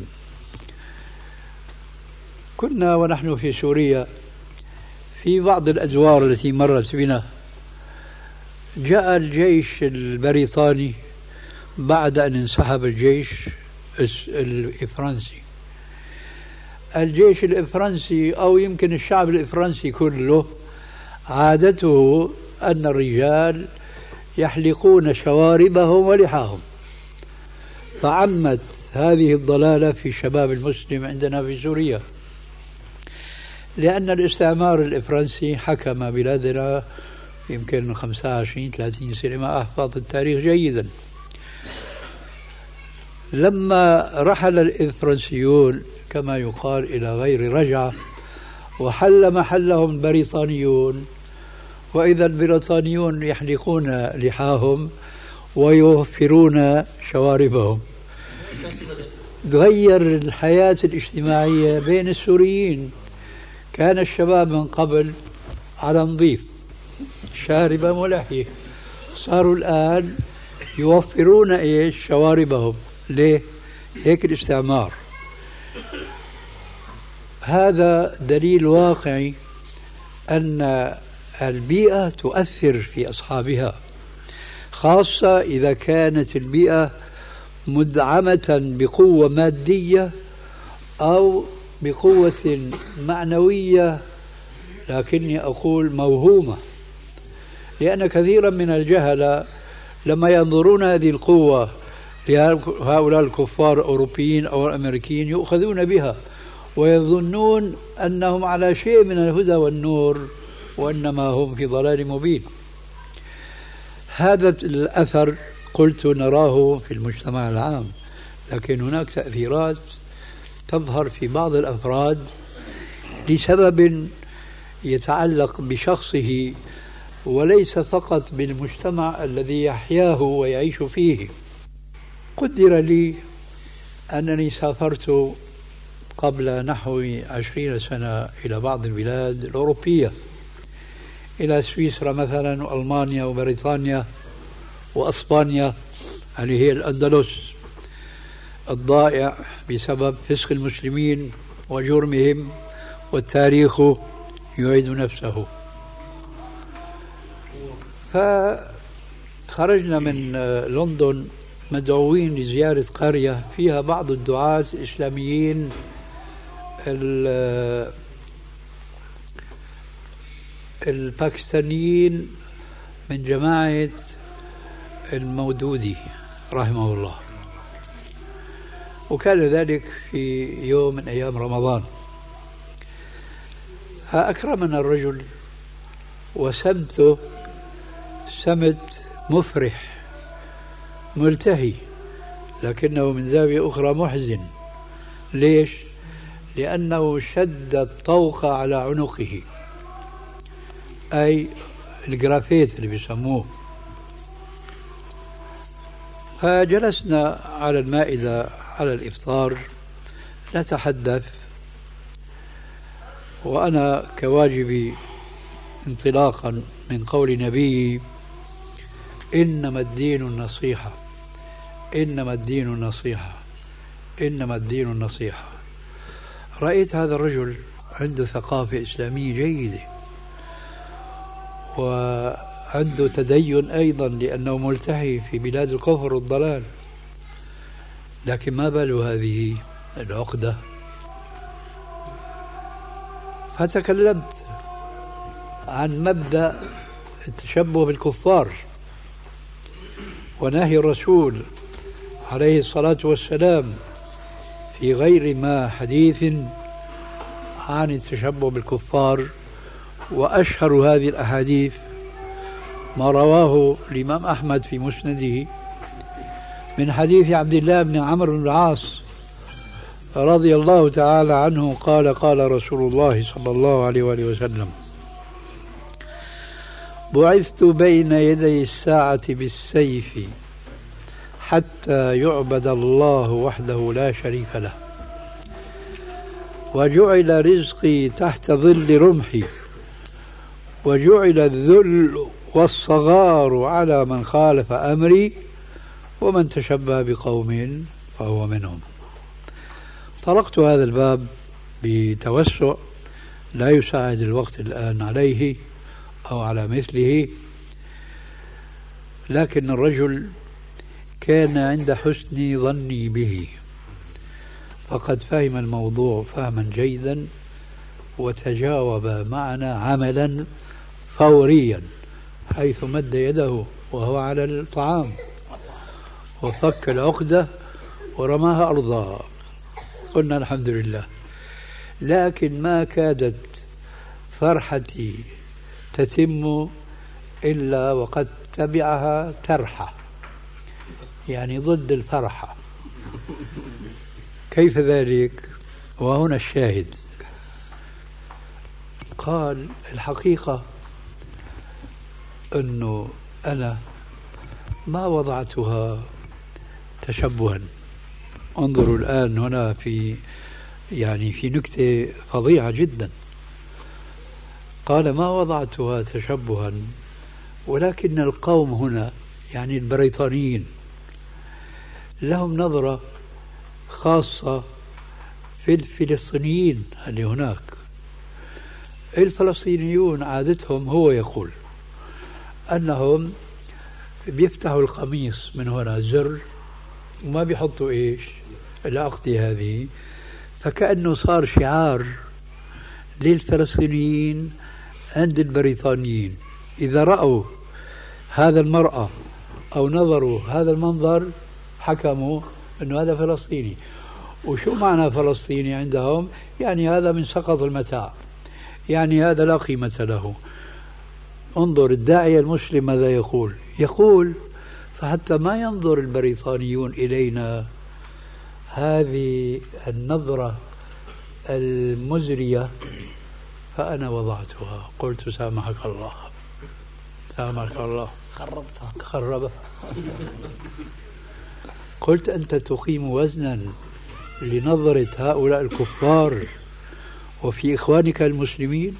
S3: كنا ونحن في سوريا في بعض الأدوار التي مرت بنا جاء الجيش البريطاني بعد أن انسحب الجيش الفرنسي. الجيش الفرنسي أو يمكن الشعب الفرنسي كله عادته أن الرجال يحلقون شواربهم ولحاهم، فعمت هذه الضلالة في شباب المسلم عندنا في سوريا، لأن الاستعمار الفرنسي حكم بلادنا يمكن خمسة وعشرين ثلاثين سنة، ما أحفظ التاريخ جيدا. لما رحل الفرنسيون كما يقال إلى غير رجعة وحل محلهم البريطانيون، وإذا البريطانيون يحلقون لحاهم ويوفرون شواربهم، تغير الحياة الاجتماعية بين السوريين. كان الشباب من قبل على نظيف شاربا ولحية، صاروا الآن يوفرون إيش شواربهم. ليه؟ هيك الاستعمار. هذا دليل واقعي أن البيئة تؤثر في أصحابها، خاصة إذا كانت البيئة مدعمة بقوة مادية أو بقوة معنوية، لكني أقول موهومة، لأن كثيرا من الجهلة لما ينظرون هذه القوة لهؤلاء الكفار الأوروبيين أو الأمريكيين يؤخذون بها ويظنون أنهم على شيء من الهدى والنور، وإنما هم في ضلال مبين. هذا الأثر قلت نراه في المجتمع العام، لكن هناك تأثيرات تظهر في بعض الأفراد لسبب يتعلق بشخصه وليس فقط بالمجتمع الذي يحياه ويعيش فيه. قدر لي أنني سافرت قبل نحو عشرين سنة إلى بعض البلاد الأوروبية، إلى سويسرا مثلا وألمانيا وبريطانيا وأسبانيا، اللي هي الأندلس الضائع بسبب فسق المسلمين وجرمهم، والتاريخ يعيد نفسه. فخرجنا من لندن مدعوين لزيارة قرية فيها بعض الدعاة الإسلاميين الباكستانيين من جماعة المودودي رحمه الله، وكان ذلك في يوم من أيام رمضان. فأكرمنا الرجل وسمته سمت مفرح ملتهي، لكنه من زاوية أخرى محزن. ليش؟ لأنه شد الطوق على عنقه، أي الجرافيت اللي بيسموه. فجلسنا على المائدة على الإفطار نتحدث، وأنا كواجبي انطلاقا من قول نبي إنما الدين النصيحة، إنما الدين النصيحة، إنما الدين النصيحة. رأيت هذا الرجل عنده ثقافة إسلامية جيدة وعنده تدين أيضا، لأنه ملتحي في بلاد الكفر والضلال، لكن ما باله هذه العقدة. فتكلمت عن مبدأ التشبه بالكفار ونهي الرسول عليه الصلاة والسلام في غير ما حديث عن التشبه بالكفار. وأشهر هذه الأحاديث ما رواه الإمام أحمد في مسنده من حديث عبد الله بن عمرو بن العاص رضي الله تعالى عنه قال قال رسول الله صلى الله عليه وآله وسلم: بعثت بين يدي الساعة بالسيف حتى يعبد الله وحده لا شريك له، وجعل رزقي تحت ظل رمحي وجعل الذل والصغار على من خالف أمري ومن تشبه بقوم فهو منهم. طرقت هذا الباب بتوسع لا يساعد الوقت الآن عليه أو على مثله، لكن الرجل كان عند حسن ظني به، فقد فهم الموضوع فهما جيدا وتجاوب معنا عملا فوريا، حيث مد يده وهو على الطعام وفك العقدة ورماها أرضا. قلنا الحمد لله. لكن ما كادت فرحتي تتم إلا وقد تبعها ترحة، يعني ضد الفرحة. كيف ذلك؟ وهنا الشاهد. قال الحقيقة أنه أنا ما وضعتها تشبها. انظروا الآن هنا في يعني في نكتة فظيعة جدا. قال ما وضعتها تشبها، ولكن القوم هنا يعني البريطانيين لهم نظرة خاصة في الفلسطينيين اللي هناك. الفلسطينيون عادتهم، هو يقول أنهم بيفتحوا القميص من هنا زر وما بيحطوا إيش العقدة هذه، فكأنه صار شعار للفلسطينيين عند البريطانيين. إذا رأوا هذا المرأة أو نظروا هذا المنظر حكموا أنه هذا فلسطيني. وشو معنى فلسطيني عندهم؟ يعني هذا من سقط المتاع، يعني هذا لا قيمة له. انظر الداعية المسلم ماذا يقول؟ يقول فحتى ما ينظر البريطانيون إلينا هذه النظرة المزرية فأنا وضعتها. قلت سامحك الله، سامحك الله،
S2: خربتها
S3: خربها. قلت أنت تقيم وزنا لنظرة هؤلاء الكفار وفي إخوانك المسلمين.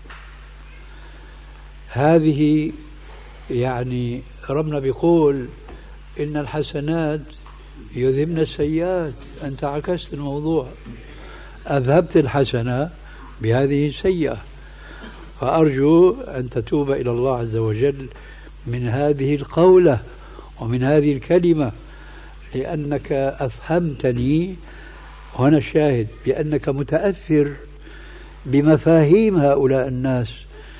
S3: هذه يعني ربنا بيقول إن الحسنات يذهبن السيئات. أنت عكست الموضوع، أذهبت الحسنة بهذه السيئة. فأرجو أن تتوب إلى الله عز وجل من هذه القولة ومن هذه الكلمة، لأنك أفهمتني، وهنا الشاهد، بأنك متأثر بمفاهيم هؤلاء الناس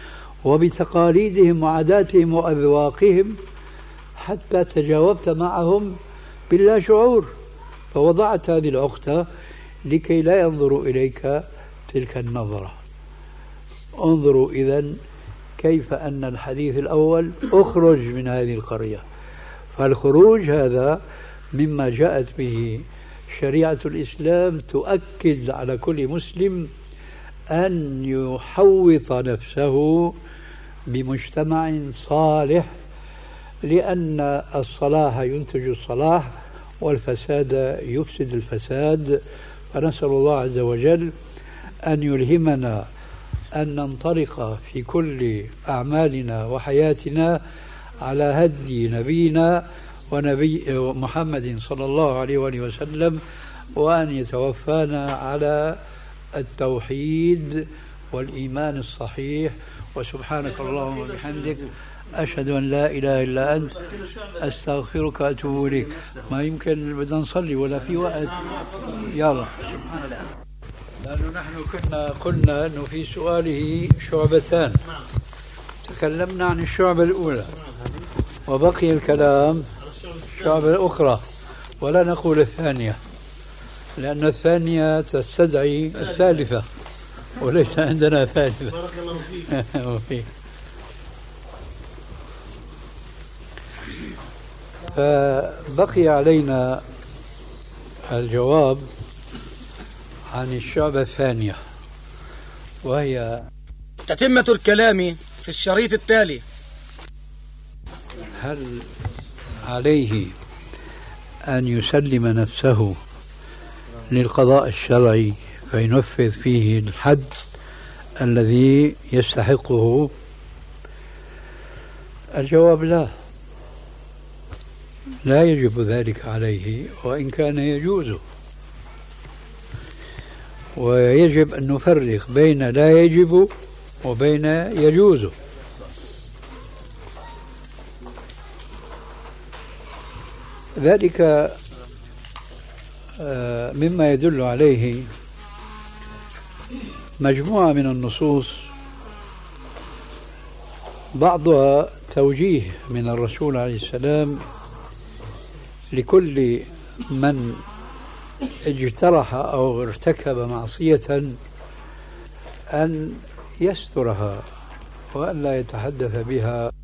S3: وبتقاليدهم وعاداتهم وأذواقهم، حتى تجاوبت معهم بلا شعور، فوضعت هذه العقدة لكي لا ينظروا إليك تلك النظرة. انظروا إذن كيف أن الحديث الأول أخرج من هذه القرية، فالخروج هذا مما جاءت به شريعة الإسلام تؤكد على كل مسلم أن يحوط نفسه بمجتمع صالح، لأن الصلاح ينتج الصلاح والفساد يفسد الفساد. فنسأل الله عز وجل أن يلهمنا أن ننطلق في كل أعمالنا وحياتنا على هدي نبينا ونبي محمد صلى الله عليه وآله وسلم، وأن يتوفانا على التوحيد والإيمان الصحيح. وسبحانك اللهم وبحمدك أشهد أن لا إله إلا أنت أستغفرك وأتوب إليك. ما يمكن بدنا نصلي ولا في وقت؟ يلا. لأنه نحن كنا قلنا أنه في سؤاله شعبتان، تكلمنا عن الشعبة الأولى وبقي الكلام الشعبة الأخرى، ولا نقول الثانية، لأن الثانية تستدعي الثالثة وليس عندنا ثالثة. بارك الله فيك. فبقي علينا الجواب عن الشعبة الثانية، وهي
S2: تتمة الكلام في الشريط التالي.
S3: هل عليه أن يسلم نفسه للقضاء الشرعي فينفذ فيه الحد الذي يستحقه؟ الجواب لا، لا يجب ذلك عليه وإن كان يجوز، ويجب أن نفرق بين لا يجب وبين يجوز. ذلك مما يدل عليه مجموعة من النصوص، بعضها توجيه من الرسول عليه السلام لكل من اجترح أو ارتكب معصية أن يسترها وأن لا يتحدث بها